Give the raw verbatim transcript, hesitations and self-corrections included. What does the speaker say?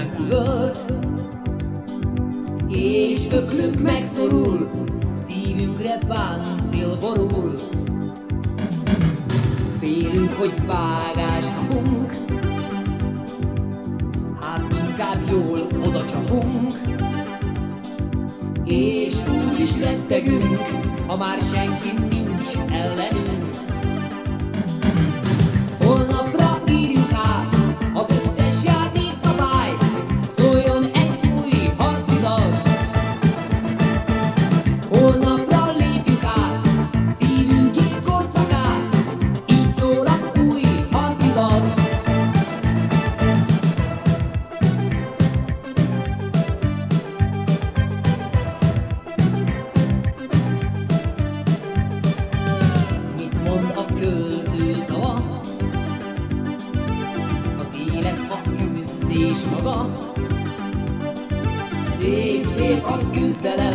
ránk üvölt, és öklünk megszorul, szívünkre páncél borul. Félünk, hogy vágás kapunk, hát inkább jól oda csapunk, és úgy is rettegünk, ha már senki nincs ellenünk. Holnapra írjuk át az összes játékszabályt, szóljon egy új harci dal. Holnapra lépjük át szívünk két korszakát, így szól az új harci dal. Mit mond a költő szava? Az élet a küzdés maga. Szép, szép a küzdelem,